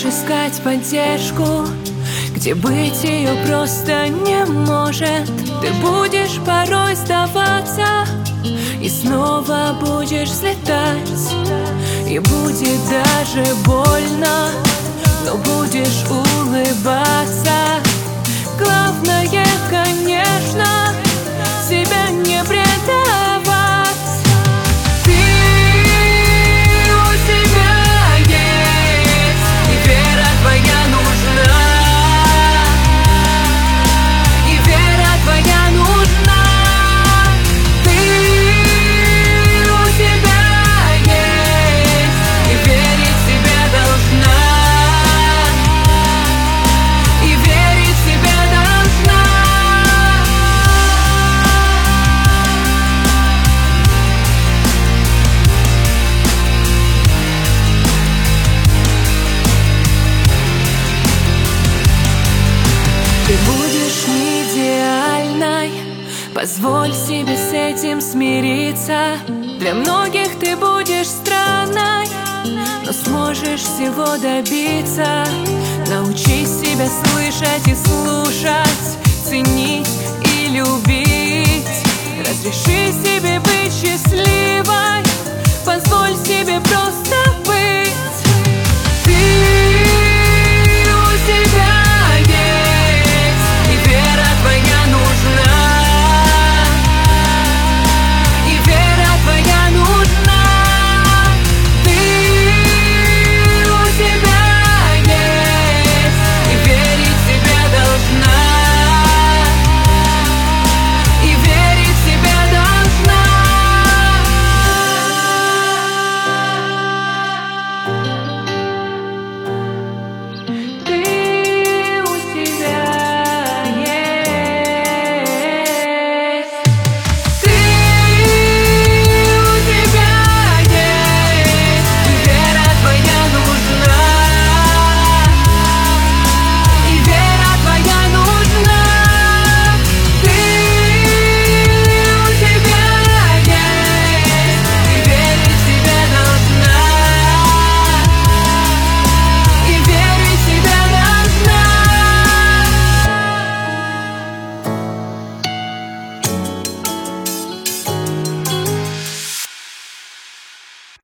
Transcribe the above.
будешь искать поддержку, где быть ее просто не может. Ты будешь порой сдаваться и снова будешь взлетать. И будет даже больно, но будешь улыбаться. Главное, конечно, себя не предавать. Ты у себя есть, и вера твоя нужна. И вера твоя нужна. Ты у себя есть, и верить в себя должна. И верить в себя должна. Ты будешь не идеальной, позволь себе с этим смириться. Для многих ты будешь странной, но сможешь всего добиться. Научись себя слышать и слушать, ценить и любить. Разреши себе быть счастливой, позволь себе просто